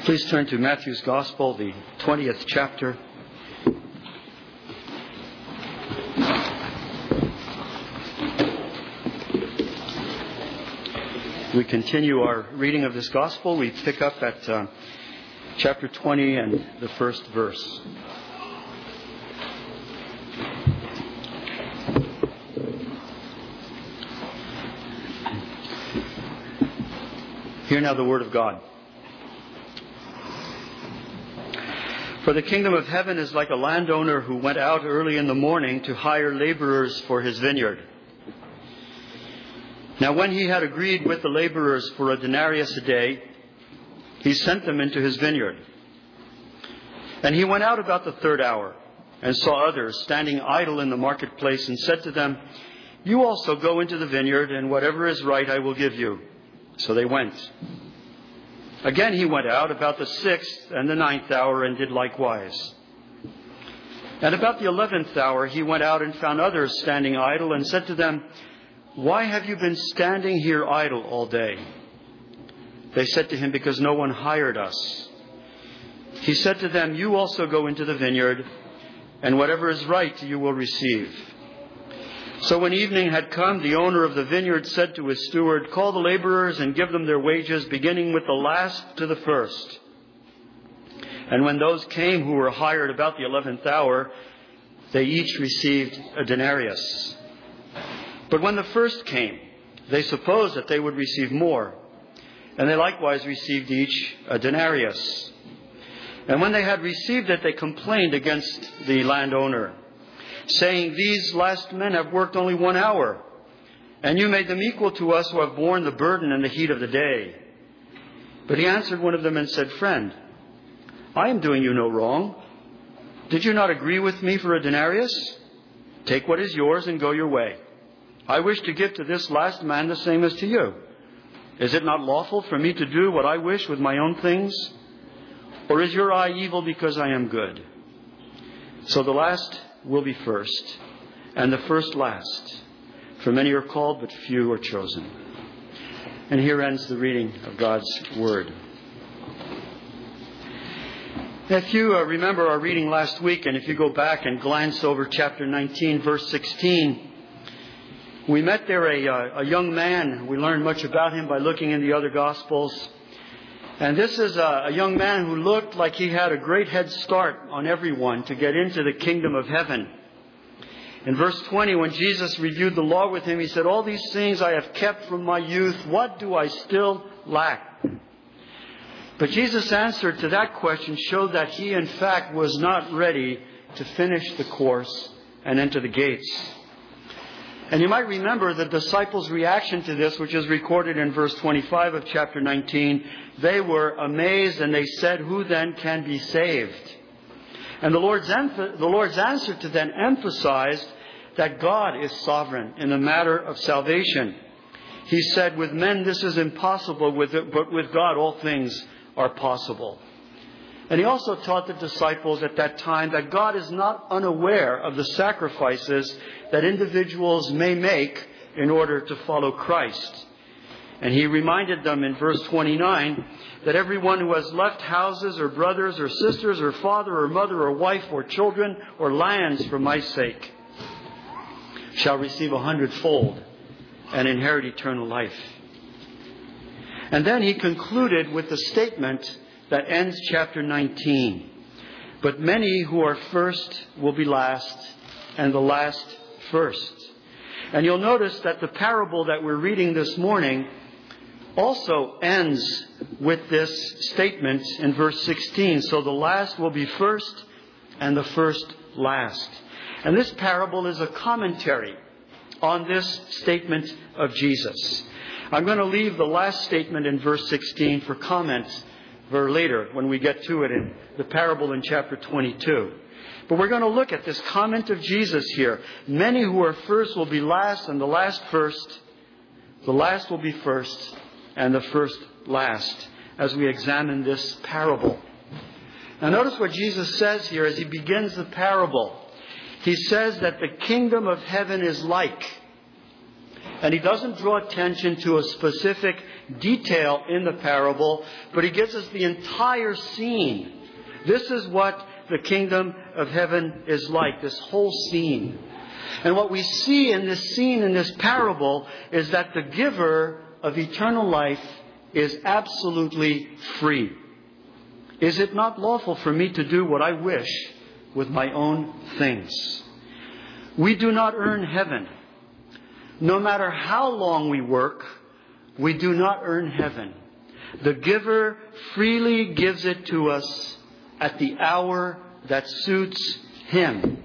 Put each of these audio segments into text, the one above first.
Please turn to Matthew's Gospel, the 20th chapter. We continue our reading of this Gospel. We pick up at chapter 20 and the first verse. Hear now the word of God. For the kingdom of heaven is like a landowner who went out early in the morning to hire laborers for his vineyard. Now when he had agreed with the laborers for a denarius a day, he sent them into his vineyard. And he went out about the third hour and saw others standing idle in the marketplace and said to them, "You also go into the vineyard, and whatever is right I will give you." So they went. Again he went out about the 6th and the 9th hour and did likewise. And about the 11th hour he went out and found others standing idle and said to them, "Why have you been standing here idle all day?" They said to him, "Because no one hired us." He said to them, "You also go into the vineyard, and whatever is right you will receive." So when evening had come, the owner of the vineyard said to his steward, "Call the laborers and give them their wages, beginning with the last to the first." And when those came who were hired about the 11th hour, they each received a denarius. But when the first came, they supposed that they would receive more, and they likewise received each a denarius. And when they had received it, they complained against the landowner, saying, "These last men have worked only 1 hour, and you made them equal to us who have borne the burden and the heat of the day." But he answered one of them and said, "Friend, I am doing you no wrong. Did you not agree with me for a denarius? Take what is yours and go your way. I wish to give to this last man the same as to you. Is it not lawful for me to do what I wish with my own things? Or is your eye evil because I am good?" So the last will be first, and the first last. For many are called, but few are chosen. And here ends the reading of God's Word. If you remember our reading last week, and if you go back and glance over chapter 19, verse 16, we met there a young man. We learned much about him by looking in the other Gospels. And this is a young man who looked like he had a great head start on everyone to get into the kingdom of heaven. In verse 20, when Jesus reviewed the law with him, he said, "All these things I have kept from my youth. What do I still lack?" But Jesus' answer to that question showed that he, in fact, was not ready to finish the course and enter the gates. And you might remember the disciples' reaction to this, which is recorded in verse 25 of chapter 19. They were amazed and they said, "Who then can be saved?" And the Lord's answer to them emphasized that God is sovereign in the matter of salvation. He said, "With men this is impossible, but with God all things are possible." And he also taught the disciples at that time that God is not unaware of the sacrifices that individuals may make in order to follow Christ. And he reminded them in verse 29 that everyone who has left houses or brothers or sisters or father or mother or wife or children or lands for my sake shall receive 100-fold and inherit eternal life. And then he concluded with the statement that ends chapter 19. "But many who are first will be last, and the last first." And you'll notice that the parable that we're reading this morning also ends with this statement in verse 16. So the last will be first, and the first last. And this parable is a commentary on this statement of Jesus. I'm going to leave the last statement in verse 16 for comment for later when we get to it in the parable in chapter 22. But we're going to look at this comment of Jesus here. Many who are first will be last, and the last first. The last will be first, and the first last, as we examine this parable. Now notice what Jesus says here as he begins the parable. He says that the kingdom of heaven is like. And he doesn't draw attention to a specific detail in the parable, but he gives us the entire scene. This is what the kingdom of heaven is like, this whole scene. And what we see in this scene, in this parable, is that the giver of eternal life is absolutely free. Is it not lawful for me to do what I wish with my own things? We do not earn heaven. No matter how long we work, we do not earn heaven. The giver freely gives it to us at the hour that suits him.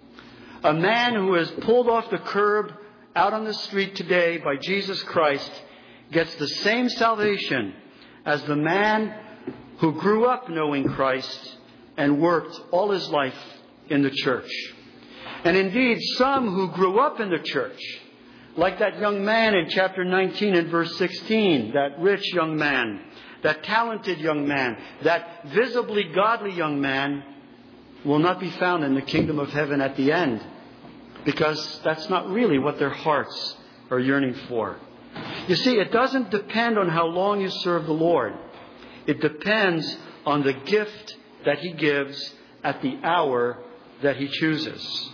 A man who is pulled off the curb out on the street today by Jesus Christ gets the same salvation as the man who grew up knowing Christ and worked all his life in the church. And indeed, some who grew up in the church, like that young man in chapter 19 and verse 16, that rich young man, that talented young man, that visibly godly young man, will not be found in the kingdom of heaven at the end, because that's not really what their hearts are yearning for. You see, it doesn't depend on how long you serve the Lord. It depends on the gift that he gives at the hour that he chooses.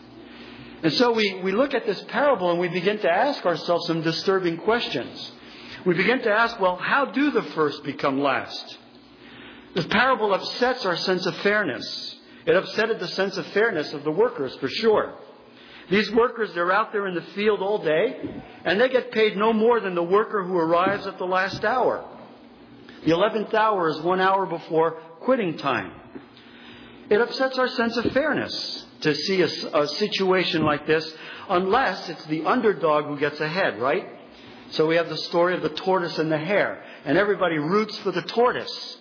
And so we look at this parable and we begin to ask ourselves some disturbing questions. We begin to ask, well, how do the first become last? This parable upsets our sense of fairness. It upset the sense of fairness of the workers, for sure. These workers, they're out there in the field all day, and they get paid no more than the worker who arrives at the last hour. The 11th hour is 1 hour before quitting time. It upsets our sense of fairness to see a situation like this, unless it's the underdog who gets ahead, right? So we have the story of the tortoise and the hare, and everybody roots for the tortoise.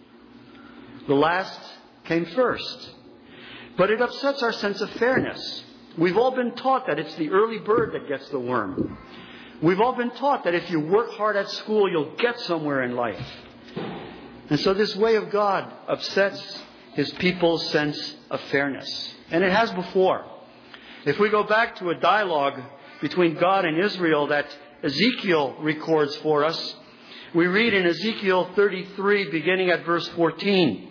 The last came first. But it upsets our sense of fairness. We've all been taught that it's the early bird that gets the worm. We've all been taught that if you work hard at school, you'll get somewhere in life. And so this way of God upsets his people's sense of fairness. And it has before. If we go back to a dialogue between God and Israel that Ezekiel records for us, we read in Ezekiel 33, beginning at verse 14.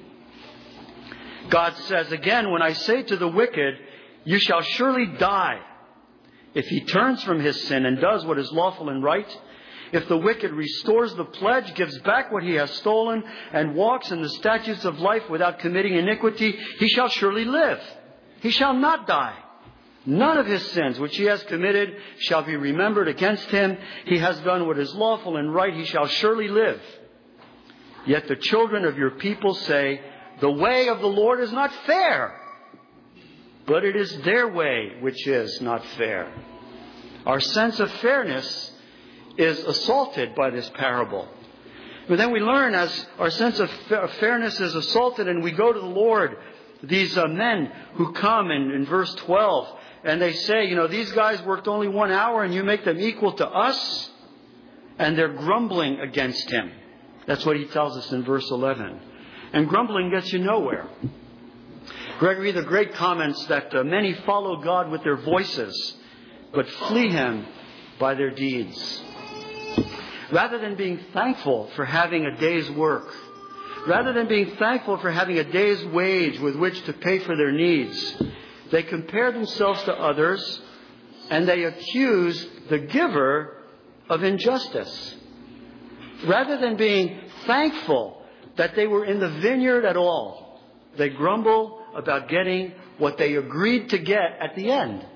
God says, "Again, when I say to the wicked, you shall surely die, if he turns from his sin and does what is lawful and right, if the wicked restores the pledge, gives back what he has stolen, and walks in the statutes of life without committing iniquity, he shall surely live. He shall not die. None of his sins which he has committed shall be remembered against him. He has done what is lawful and right. He shall surely live. Yet the children of your people say, the way of the Lord is not fair, but it is their way which is not fair." Our sense of fairness is assaulted by this parable. But then we learn, as our sense of fairness is assaulted and we go to the Lord, these men who come in verse 12, and they say, these guys worked only 1 hour and you make them equal to us? And they're grumbling against him. That's what he tells us in verse 11. And grumbling gets you nowhere. Gregory the Great comments that many follow God with their voices, but flee him by their deeds. Rather than being thankful for having a day's work, rather than being thankful for having a day's wage with which to pay for their needs, they compare themselves to others and they accuse the giver of injustice. Rather than being thankful that they were in the vineyard at all, they grumble about getting what they agreed to get at the end.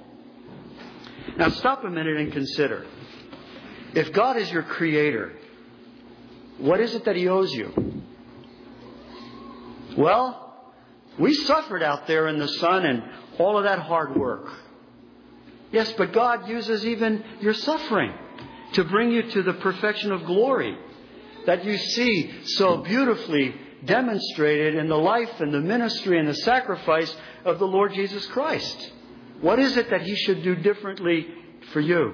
Now stop a minute and consider. If God is your creator, what is it that he owes you? Well, we suffered out there in the sun and all of that hard work. Yes, but God uses even your suffering to bring you to the perfection of glory that you see so beautifully demonstrated in the life and the ministry and the sacrifice of the Lord Jesus Christ. What is it that he should do differently for you?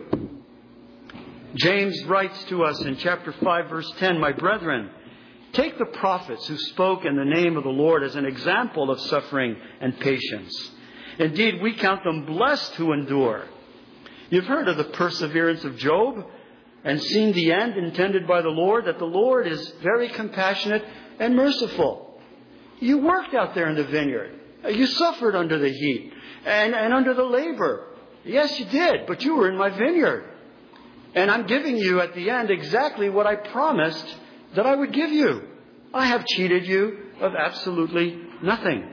James writes to us in chapter 5, verse 10, "My brethren, take the prophets who spoke in the name of the Lord as an example of suffering and patience. Indeed, we count them blessed who endure. You've heard of the perseverance of Job, and seen the end intended by the Lord, that the Lord is very compassionate and merciful. You worked out there in the vineyard. You suffered under the heat and under the labor. Yes, you did, but you were in my vineyard. And I'm giving you at the end exactly what I promised that I would give you. I have cheated you of absolutely nothing.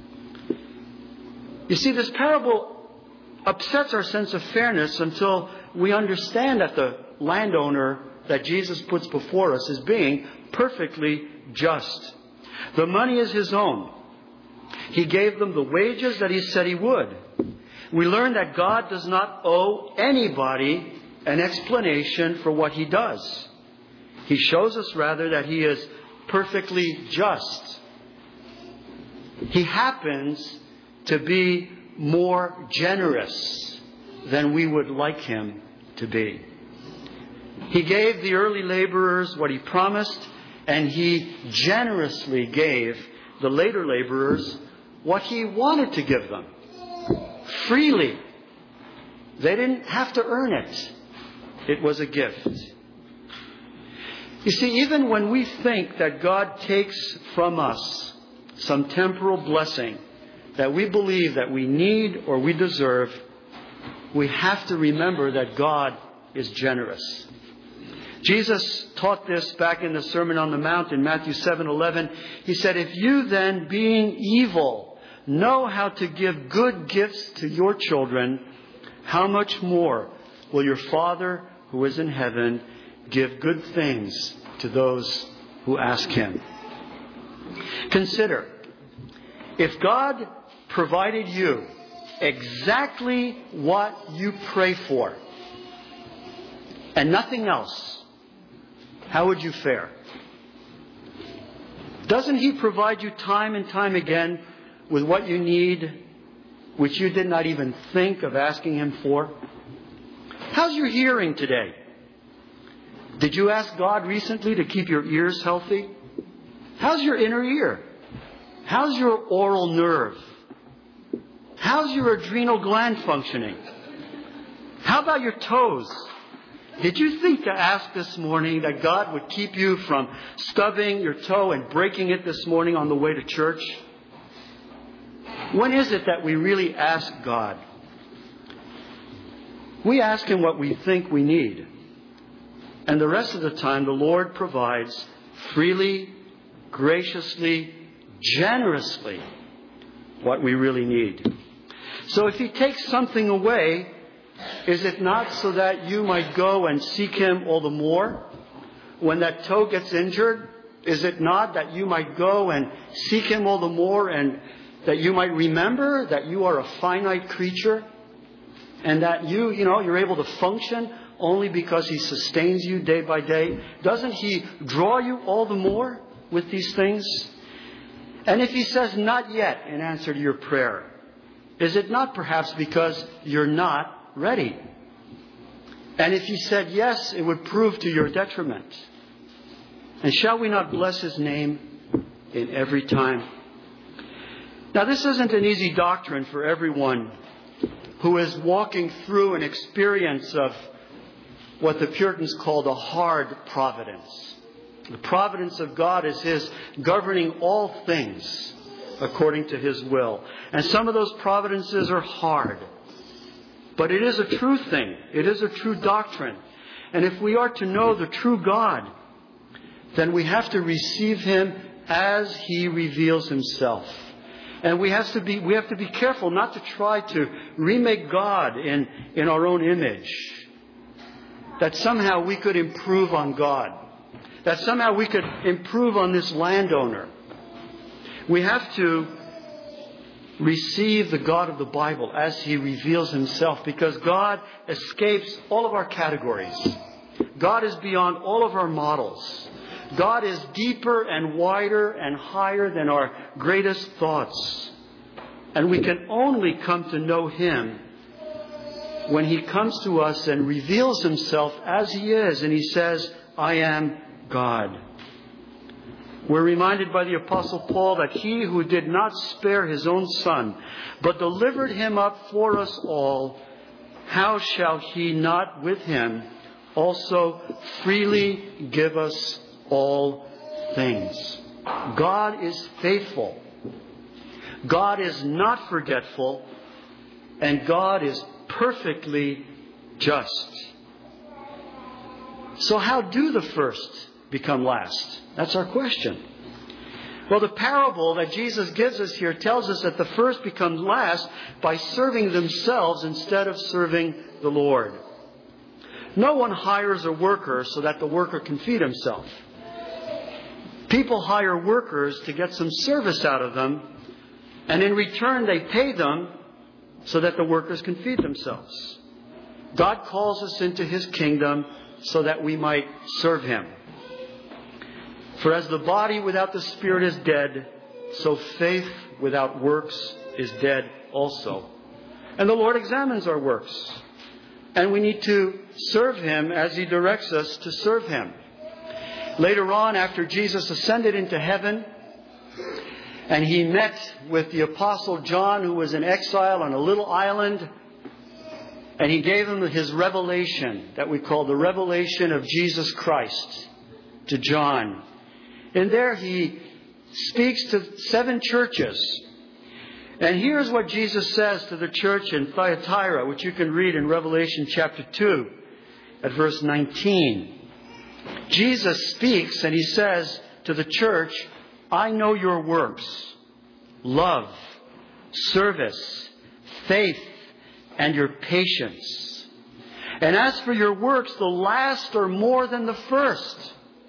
You see, this parable upsets our sense of fairness until we understand that the landowner that Jesus puts before us is being perfectly just. The money is his own. He gave them the wages that he said he would. We learn that God does not owe anybody an explanation for what he does. He shows us rather that he is perfectly just. He happens to be more generous than we would like him to be. He gave the early laborers what he promised, and he generously gave the later laborers what he wanted to give them. Freely. They didn't have to earn it. It was a gift. You see, even when we think that God takes from us some temporal blessing that we believe that we need or we deserve, we have to remember that God is generous. Jesus taught this back in the Sermon on the Mount in Matthew 7:11. He said, "If you then, being evil, know how to give good gifts to your children, how much more will your Father who is in heaven give good things to those who ask him?" Consider, if God provided you exactly what you pray for and nothing else, how would you fare? Doesn't he provide you time and time again with what you need, which you did not even think of asking him for? How's your hearing today? Did you ask God recently to keep your ears healthy? How's your inner ear? How's your oral nerve? How's your adrenal gland functioning? How about your toes? Did you think to ask this morning that God would keep you from stubbing your toe and breaking it this morning on the way to church? When is it that we really ask God? We ask him what we think we need. And the rest of the time, the Lord provides freely, graciously, generously what we really need. So if he takes something away, is it not so that you might go and seek him all the more? When that toe gets injured, is it not that you might go and seek him all the more, and that you might remember that you are a finite creature, and that you're able to function only because he sustains you day by day? Doesn't he draw you all the more with these things? And if he says not yet in answer to your prayer, is it not perhaps because you're not ready? And if he said yes, it would prove to your detriment. And shall we not bless his name in every time? Now, this isn't an easy doctrine for everyone who is walking through an experience of what the Puritans called a hard providence. The providence of God is his governing all things according to his will. And some of those providences are hard. But it is a true thing. It is a true doctrine. And if we are to know the true God, then we have to receive him as he reveals himself. And we have to be careful not to try to remake God in our own image. That somehow we could improve on God. That somehow we could improve on this landowner. We have to receive the God of the Bible as he reveals himself, because God escapes all of our categories. God is beyond all of our models. God is deeper and wider and higher than our greatest thoughts. And we can only come to know him when he comes to us and reveals himself as he is, and he says, "I am God." We're reminded by the Apostle Paul that he who did not spare his own son, but delivered him up for us all, how shall he not with him also freely give us all things. God is faithful. God is not forgetful. And God is perfectly just. So how do the first become last? That's our question. Well, the parable that Jesus gives us here tells us that the first become last by serving themselves instead of serving the Lord. No one hires a worker so that the worker can feed himself. People hire workers to get some service out of them, and in return they pay them so that the workers can feed themselves. God calls us into His kingdom so that we might serve Him. For as the body without the Spirit is dead, so faith without works is dead also. And the Lord examines our works. And we need to serve Him as He directs us to serve Him. Later on, after Jesus ascended into heaven, and He met with the Apostle John, who was in exile on a little island, and He gave him His revelation that we call the revelation of Jesus Christ to John. And there He speaks to 7 churches. And here's what Jesus says to the church in Thyatira, which you can read in Revelation chapter 2 at verse 19. Jesus speaks and He says to the church, I know your works, love, service, faith, and your patience. And as for your works, the last are more than the first.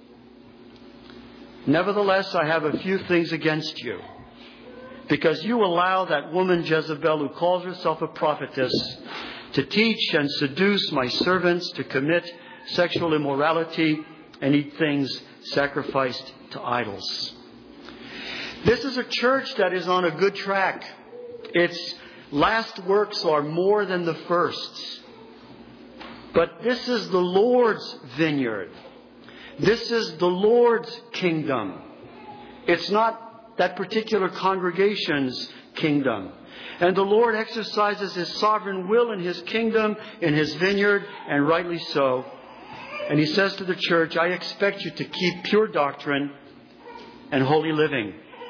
Nevertheless, I have a few things against you, because you allow that woman Jezebel, who calls herself a prophetess, to teach and seduce my servants to commit sexual immorality and eat things sacrificed to idols. This is a church that is on a good track. Its last works are more than the first. But this is the Lord's vineyard. This is the Lord's kingdom. It's not that particular congregation's kingdom. And the Lord exercises His sovereign will in His kingdom, in His vineyard, and rightly so. And He says to the church, I expect you to keep pure doctrine and holy living.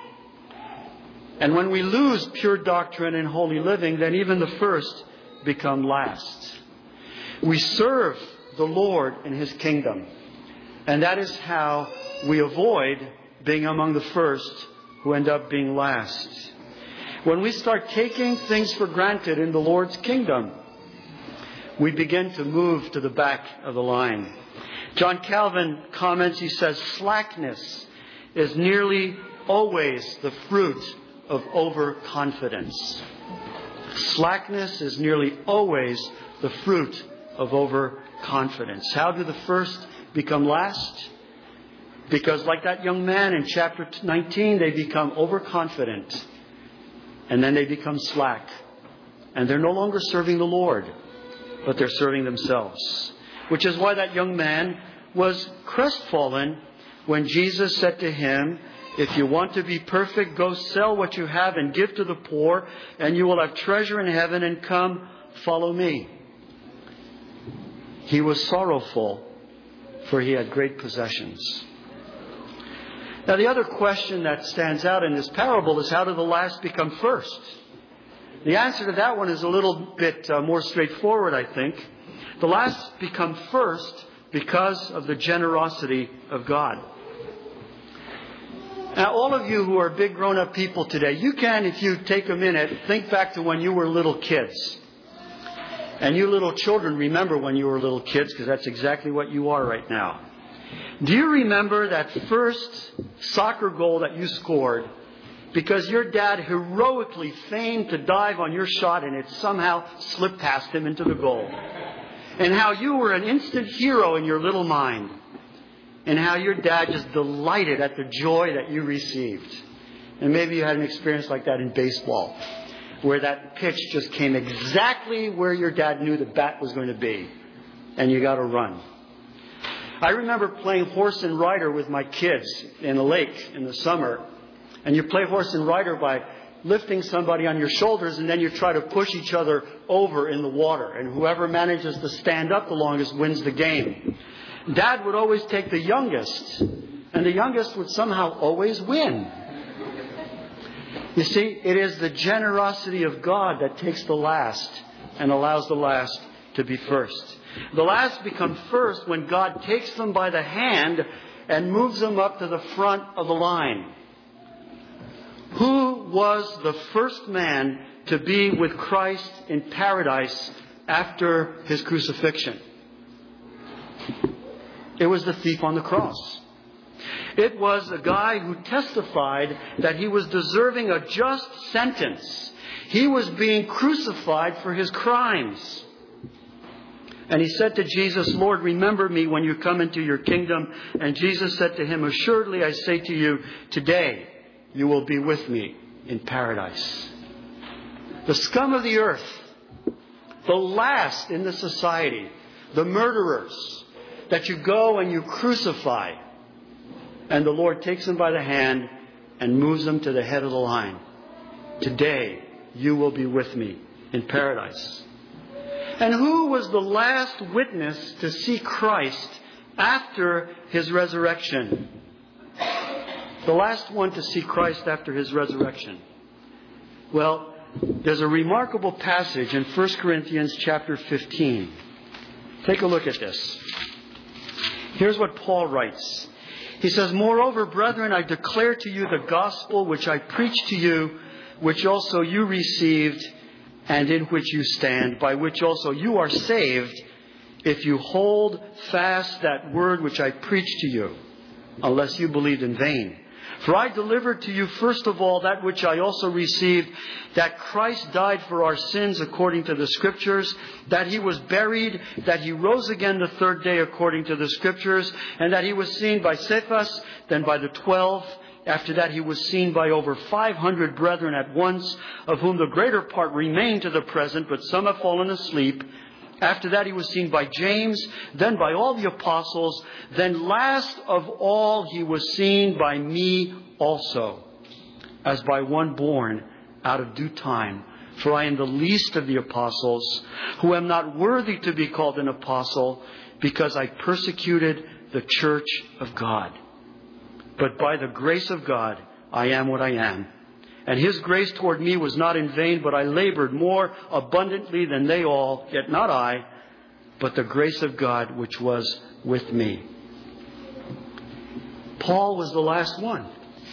And when we lose pure doctrine and holy living, then even the first become last. We serve the Lord in His kingdom. And that is how we avoid being among the first who end up being last. When we start taking things for granted in the Lord's kingdom, we begin to move to the back of the line. John Calvin comments, he says, slackness is nearly always the fruit of overconfidence. Slackness is nearly always the fruit of overconfidence. How do the first become last? Because like that young man in chapter 19, they become overconfident. And then they become slack. And they're no longer serving the Lord, but they're serving themselves. Which is why that young man was crestfallen when Jesus said to him, if you want to be perfect, go sell what you have and give to the poor, and you will have treasure in heaven, and come, follow me. He was sorrowful, for he had great possessions. Now, the other question that stands out in this parable is, how do the last become first? The answer to that one is a little bit more straightforward, I think. The last become first because of the generosity of God. Now, all of you who are big grown-up people today, you can, if you take a minute, think back to when you were little kids. And you little children remember when you were little kids, because that's exactly what you are right now. Do you remember that first soccer goal that you scored because your dad heroically feigned to dive on your shot and it somehow slipped past him into the goal? And how you were an instant hero in your little mind. And how your dad just delighted at the joy that you received. And maybe you had an experience like that in baseball, where that pitch just came exactly where your dad knew the bat was going to be. And you got a run. I remember playing horse and rider with my kids in a lake in the summer. And you play horse and rider by, lifting somebody on your shoulders, and then you try to push each other over in the water. And whoever manages to stand up the longest wins the game. Dad would always take the youngest, and the youngest would somehow always win. You see, it is the generosity of God that takes the last and allows the last to be first. The last become first when God takes them by the hand and moves them up to the front of the line. Who was the first man to be with Christ in paradise after his crucifixion? It was the thief on the cross. It was a guy who testified that he was deserving a just sentence. He was being crucified for his crimes. And he said to Jesus, Lord, remember me when you come into your kingdom. And Jesus said to him, assuredly I say to you, today you will be with me in paradise. The scum of the earth, the last in the society, the murderers that you go and you crucify. And the Lord takes them by the hand and moves them to the head of the line. Today you will be with me in paradise. And who was the last witness to see Christ after his resurrection? The last one to see Christ after his resurrection. Well, there's a remarkable passage in 1 Corinthians chapter 15. Take a look at this. Here's what Paul writes. He says, moreover, brethren, I declare to you the gospel which I preached to you, which also you received, and in which you stand, by which also you are saved, if you hold fast that word which I preached to you, unless you believed in vain. For I delivered to you first of all that which I also received, that Christ died for our sins according to the Scriptures, that he was buried, that he rose again the third day according to the Scriptures, and that he was seen by Cephas, then by the 12. After that he was seen by over 500 brethren at once, of whom the greater part remain to the present, but some have fallen asleep. After that he was seen by James, then by all the apostles. Then last of all he was seen by me also, as by one born out of due time. For I am the least of the apostles, who am not worthy to be called an apostle, because I persecuted the church of God. But by the grace of God I am what I am. And his grace toward me was not in vain, but I labored more abundantly than they all, yet not I, but the grace of God which was with me. Paul was the last one.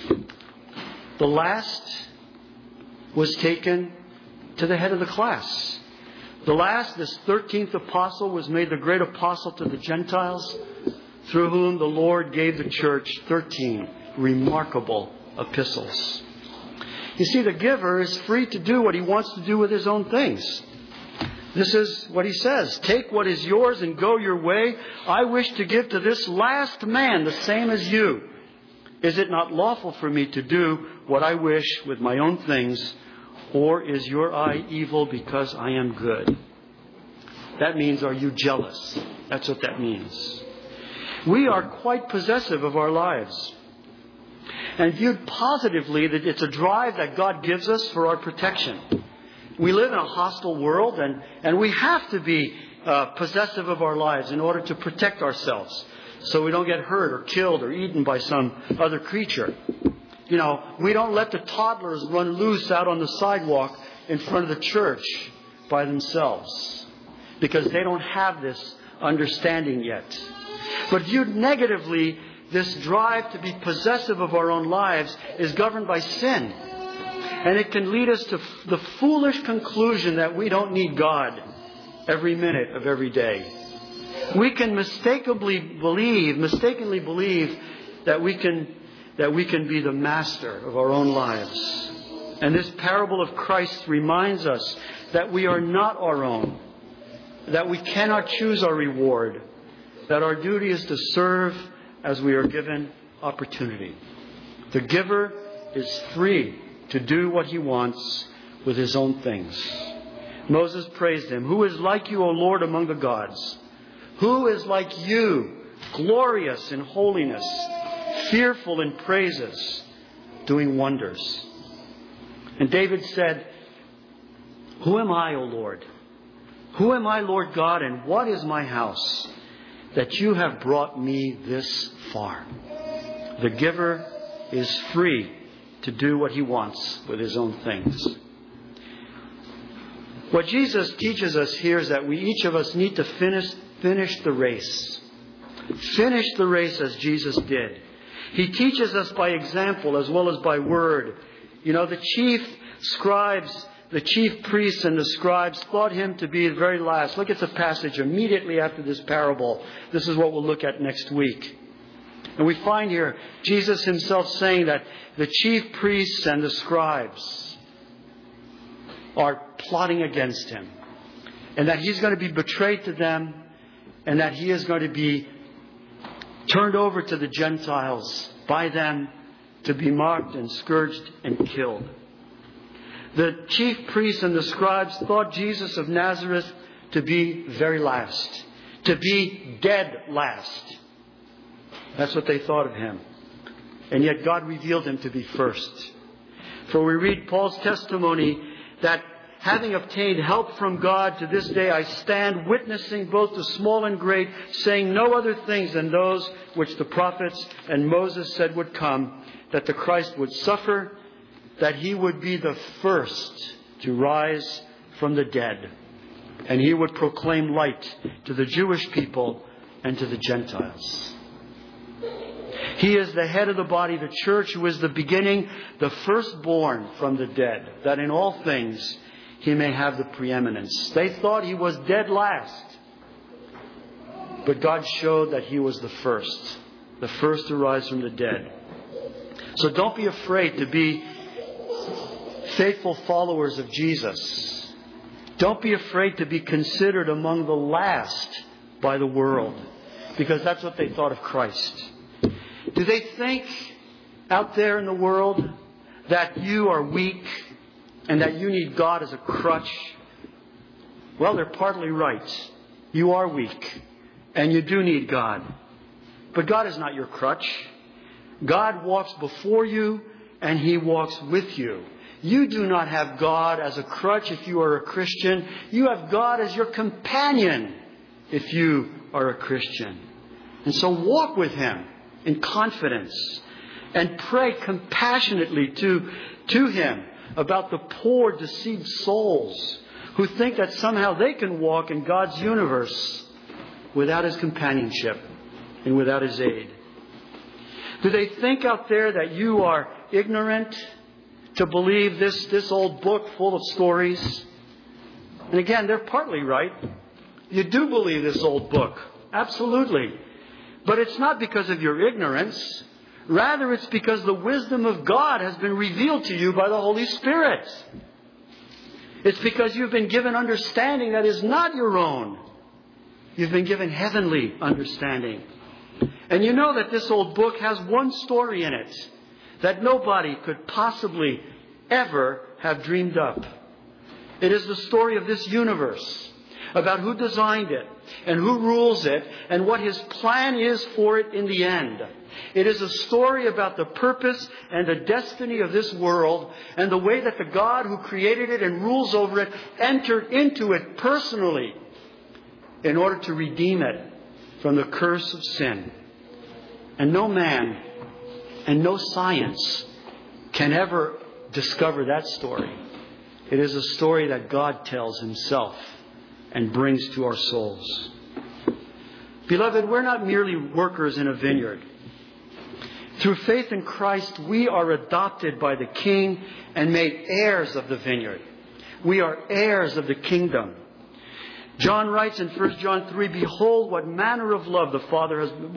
The last was taken to the head of the class. The last, this 13th apostle, was made the great apostle to the Gentiles, through whom the Lord gave the church 13 remarkable epistles. You see, the giver is free to do what he wants to do with his own things. This is what he says. Take what is yours and go your way. I wish to give to this last man the same as you. Is it not lawful for me to do what I wish with my own things? Or is your eye evil because I am good? That means, are you jealous? That's what that means. We are quite possessive of our lives. And viewed positively, that it's a drive that God gives us for our protection. We live in a hostile world, and we have to be possessive of our lives in order to protect ourselves, so we don't get hurt or killed or eaten by some other creature. You know, we don't let the toddlers run loose out on the sidewalk in front of the church by themselves, because they don't have this understanding yet. But viewed negatively, this drive to be possessive of our own lives is governed by sin. And it can lead us to the foolish conclusion that we don't need God every minute of every day. We can mistakenly believe that we can be the master of our own lives. And this parable of Christ reminds us that we are not our own, that we cannot choose our reward, that our duty is to serve as we are given opportunity. The giver is free to do what he wants with his own things. Moses praised him. Who is like you, O Lord, among the gods? Who is like you, glorious in holiness, fearful in praises, doing wonders? And David said, "Who am I, O Lord? Who am I, Lord God, and what is my house that you have brought me this far?" The giver is free to do what he wants with his own things. What Jesus teaches us here is that each of us need to finish the race. Finish the race as Jesus did. He teaches us by example as well as by word. You know, the chief scribes, the chief priests and the scribes thought him to be the very last. Look at the passage immediately after this parable. This is what we'll look at next week. And we find here Jesus himself saying that the chief priests and the scribes are plotting against him. And that he's going to be betrayed to them. And that he is going to be turned over to the Gentiles by them to be mocked and scourged and killed. The chief priests and the scribes thought Jesus of Nazareth to be very last. To be dead last. That's what they thought of him. And yet God revealed him to be first. For we read Paul's testimony that having obtained help from God, to this day I stand witnessing both to small and great, saying no other things than those which the prophets and Moses said would come, that the Christ would suffer, that he would be the first to rise from the dead, and he would proclaim light to the Jewish people and to the Gentiles. He is the head of the body, the church, who is the beginning, the firstborn from the dead, that in all things he may have the preeminence. They thought he was dead last. But God showed that he was the first to rise from the dead. So don't be afraid to be faithful followers of Jesus. Don't be afraid to be considered among the last by the world, because that's what they thought of Christ. Do they think out there in the world that you are weak and that you need God as a crutch? Well, they're partly right. You are weak and you do need God. But God is not your crutch. God walks before you and he walks with you. You do not have God as a crutch if you are a Christian. You have God as your companion if you are a Christian. And so walk with him in confidence and pray compassionately to him about the poor, deceived souls who think that somehow they can walk in God's universe without his companionship and without his aid. Do they think out there that you are ignorant to believe this old book full of stories? And again, they're partly right. You do believe this old book. Absolutely. But it's not because of your ignorance. Rather, it's because the wisdom of God has been revealed to you by the Holy Spirit. It's because you've been given understanding that is not your own. You've been given heavenly understanding. And you know that this old book has one story in it that nobody could possibly ever have dreamed up. It is the story of this universe, about who designed it and who rules it and what his plan is for it in the end. It is a story about the purpose and the destiny of this world and the way that the God who created it and rules over it entered into it personally in order to redeem it from the curse of sin. And no man and no science can ever discover that story. It is a story that God tells himself and brings to our souls. Beloved, we're not merely workers in a vineyard. Through faith in Christ, we are adopted by the King and made heirs of the vineyard. We are heirs of the kingdom. John writes in 1 John 3, "Behold, what manner of love the Father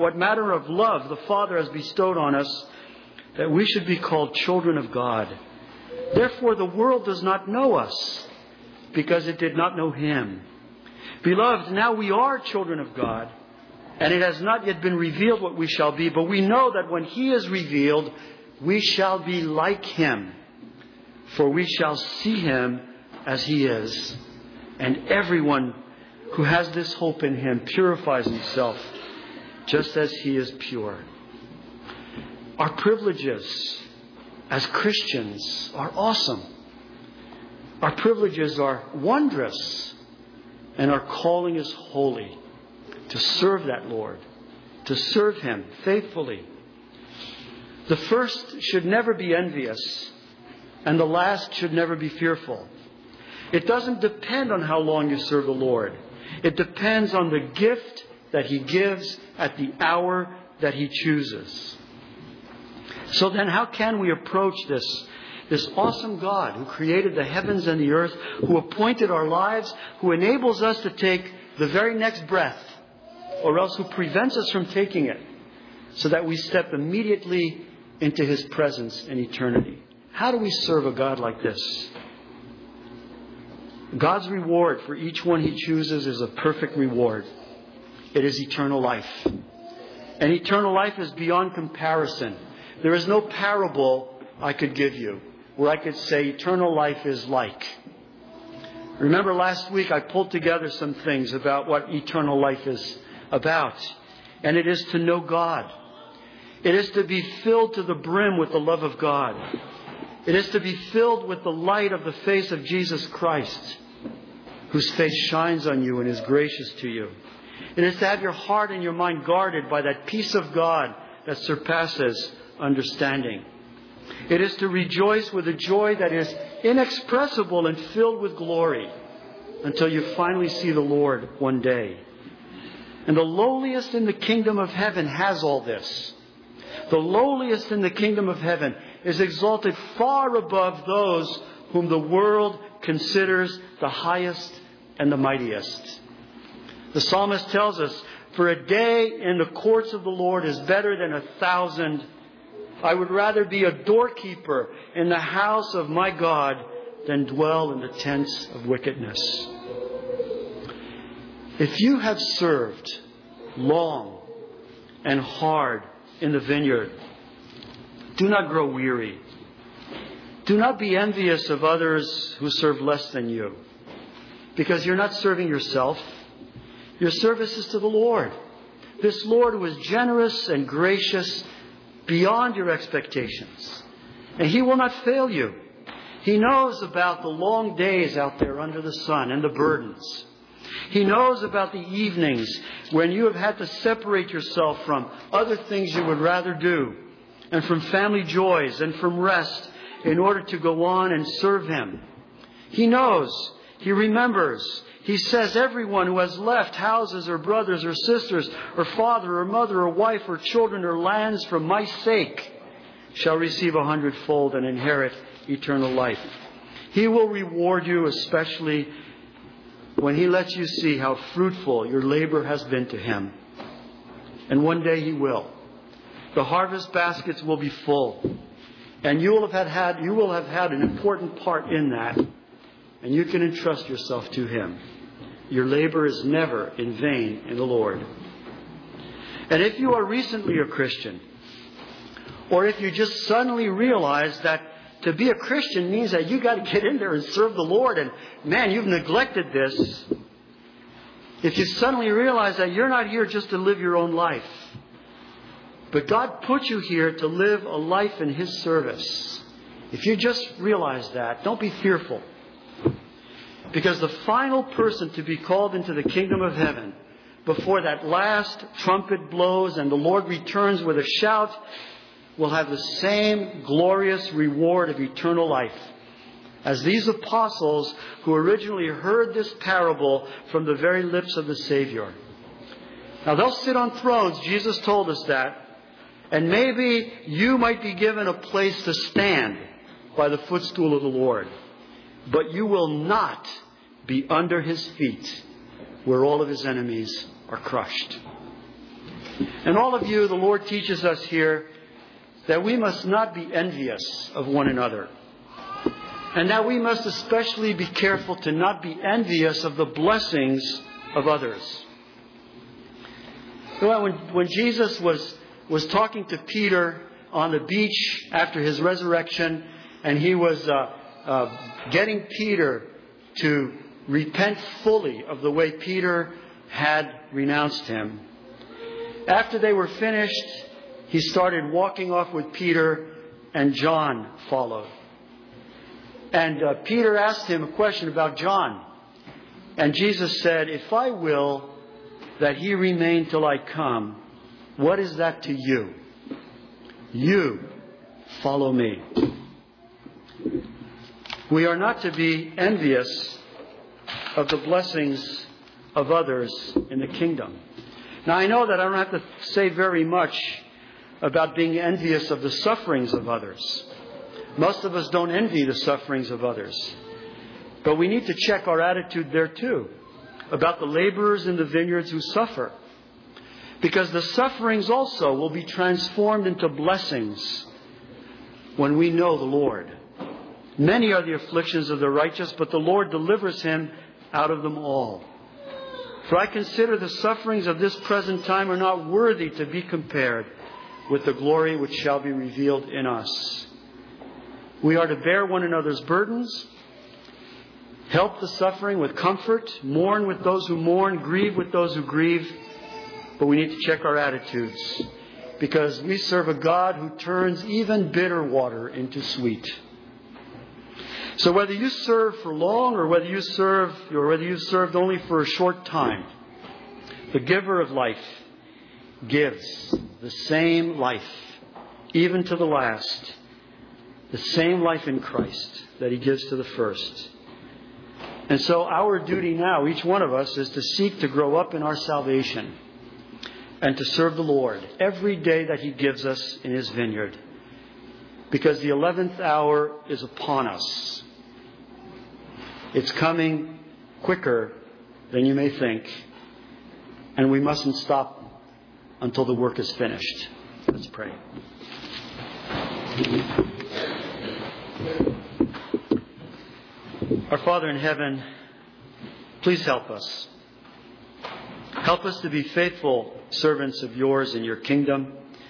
has bestowed on us, that we should be called children of God. Therefore the world does not know us, because it did not know him. Beloved, now we are children of God, and it has not yet been revealed what we shall be, but we know that when he is revealed, we shall be like him, for we shall see him as he is. And everyone who has this hope in him purifies himself, just as he is pure." Our privileges as Christians are awesome. Our privileges are wondrous, and our calling is holy, to serve that Lord, to serve Him faithfully. The first should never be envious, and the last should never be fearful. It doesn't depend on how long you serve the Lord. It depends on the gift that He gives at the hour that He chooses. So then how can we approach this awesome God who created the heavens and the earth, who appointed our lives, who enables us to take the very next breath, or else who prevents us from taking it, so that we step immediately into His presence in eternity? How do we serve a God like this? God's reward for each one He chooses is a perfect reward. It is eternal life. And eternal life is beyond comparison. There is no parable I could give you where I could say eternal life is like. Remember last week I pulled together some things about what eternal life is about. And it is to know God. It is to be filled to the brim with the love of God. It is to be filled with the light of the face of Jesus Christ, whose face shines on you and is gracious to you. It is to have your heart and your mind guarded by that peace of God that surpasses understanding. It is to rejoice with a joy that is inexpressible and filled with glory until you finally see the Lord one day. And the lowliest in the kingdom of heaven has all this. The lowliest in the kingdom of heaven is exalted far above those whom the world considers the highest and the mightiest. The psalmist tells us, "For a day in the courts of the Lord is better than 1,000. I would rather be a doorkeeper in the house of my God than dwell in the tents of wickedness." If you have served long and hard in the vineyard, do not grow weary. Do not be envious of others who serve less than you, because you're not serving yourself. Your service is to the Lord. This Lord who is generous and gracious beyond your expectations. And He will not fail you. He knows about the long days out there under the sun and the burdens. He knows about the evenings when you have had to separate yourself from other things you would rather do, and from family joys and from rest in order to go on and serve Him. He knows. He remembers. He says, everyone who has left houses or brothers or sisters or father or mother or wife or children or lands for my sake shall receive 100-fold and inherit eternal life. He will reward you, especially when He lets you see how fruitful your labor has been to Him. And one day He will. The harvest baskets will be full. And you will have had an important part in that. And you can entrust yourself to Him. Your labor is never in vain in the Lord. And if you are recently a Christian, or if you just suddenly realize that to be a Christian means that you got to get in there and serve the Lord, and man, you've neglected this. If you suddenly realize that you're not here just to live your own life, but God put you here to live a life in His service. If you just realize that, don't be fearful. Because the final person to be called into the kingdom of heaven, before that last trumpet blows and the Lord returns with a shout, will have the same glorious reward of eternal life as these apostles who originally heard this parable from the very lips of the Savior. Now they'll sit on thrones, Jesus told us that, and maybe you might be given a place to stand by the footstool of the Lord. But you will not be under His feet where all of His enemies are crushed. And all of you, the Lord teaches us here that we must not be envious of one another. And that we must especially be careful to not be envious of the blessings of others. Well, when Jesus was talking to Peter on the beach after His resurrection, and He was getting Peter to repent fully of the way Peter had renounced Him. After they were finished, He started walking off with Peter, and John followed. And Peter asked him a question about John. And Jesus said, if I will that he remain till I come, what is that to you? You follow me. We are not to be envious of the blessings of others in the kingdom. Now, I know that I don't have to say very much about being envious of the sufferings of others. Most of us don't envy the sufferings of others. But we need to check our attitude there too, about the laborers in the vineyards who suffer. Because the sufferings also will be transformed into blessings when we know the Lord. Many are the afflictions of the righteous, but the Lord delivers him out of them all. For I consider the sufferings of this present time are not worthy to be compared with the glory which shall be revealed in us. We are to bear one another's burdens, help the suffering with comfort, mourn with those who mourn, grieve with those who grieve. But we need to check our attitudes, because we serve a God who turns even bitter water into sweet. So whether you serve for long or whether you served only for a short time, the giver of life gives the same life, even to the last, the same life in Christ that he gives to the first. And so our duty now, each one of us, is to seek to grow up in our salvation and to serve the Lord every day that he gives us in his vineyard. Because the 11th hour is upon us. It's coming quicker than you may think. And we mustn't stop until the work is finished. Let's pray. Our Father in heaven, please help us. Help us to be faithful servants of yours in your kingdom.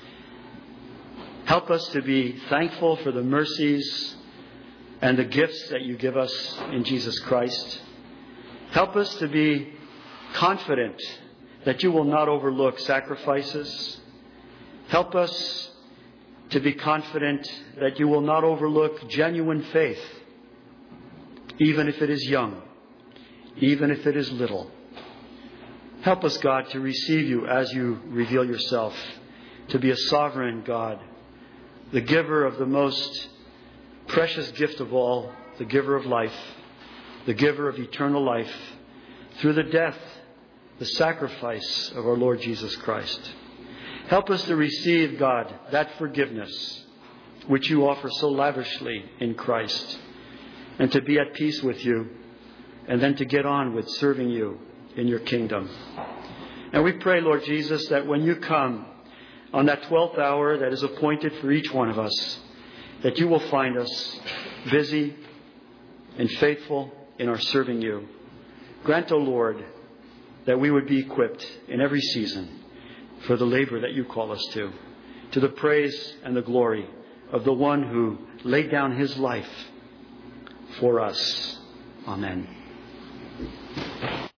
Help us to be thankful for the mercies and the gifts that you give us in Jesus Christ. Help us to be confident that you will not overlook sacrifices. Help us to be confident that you will not overlook genuine faith, even if it is young, even if it is little. Help us, God, to receive you as you reveal yourself, to be a sovereign God, the giver of the most precious gift of all, the giver of life, the giver of eternal life, through the death, the sacrifice of our Lord Jesus Christ. Help us to receive, God, that forgiveness which you offer so lavishly in Christ, and to be at peace with you, and then to get on with serving you in your kingdom. And we pray, Lord Jesus, that when you come on that 12th hour that is appointed for each one of us, that you will find us busy and faithful in our serving you. Grant, O Lord, that we would be equipped in every season for the labor that you call us to the praise and the glory of the one who laid down his life for us. Amen.